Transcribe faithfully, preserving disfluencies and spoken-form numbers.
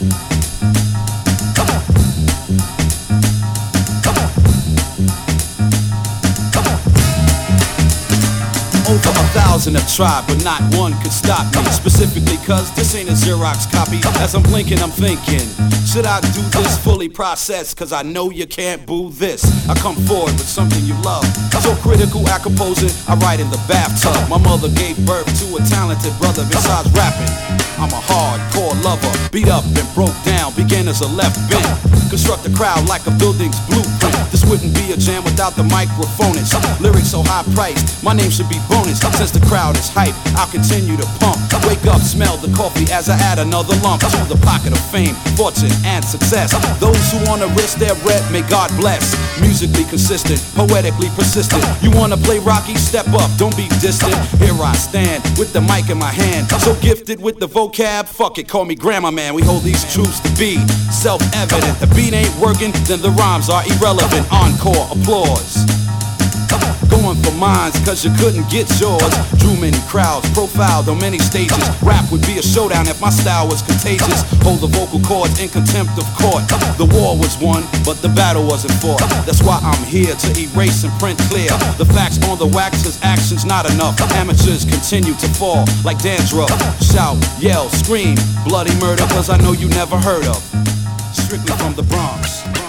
Over a thousand have tried, but not one could stop me. Specifically cause this ain't a Xerox copy. As I'm blinking, I'm thinking, should I do this fully processed? Cause I know you can't boo this. I come forward with something you love. So critical at composing, I write in the bathtub. My mother gave birth to a talented brother. Besides rapping, I'm a hardcore lover. Beat up and broke down, began as a left bent. Construct a crowd like a building's blueprint. This wouldn't be a jam without the microphonist. Lyrics so high priced, my name should be bonus. Since the crowd is hype, I'll continue to pump. Wake up, smell the coffee as I add another lump to the pocket of fame, fortune, and success. Those who wanna risk their rep, may God bless. Musically consistent, poetically persistent. You wanna play Rocky? Step up, don't be distant. Here I stand with the mic in my hand, so gifted with the vocab. Fuck it, call me Grandma Man. We hold these truths to be self-evident. The beat ain't working, then the rhymes are irrelevant. Encore, applause. Going for mines, cause you couldn't get yours. Drew many crowds, profiled on many stages. Rap would be a showdown if my style was contagious. Hold the vocal cords in contempt of court. The war was won, but the battle wasn't fought. That's why I'm here to erase and print clear the facts on the wax, cause action's not enough. Amateurs continue to fall like dandruff. Shout, yell, scream, bloody murder, cause I know you never heard of. Strictly from the Bronx.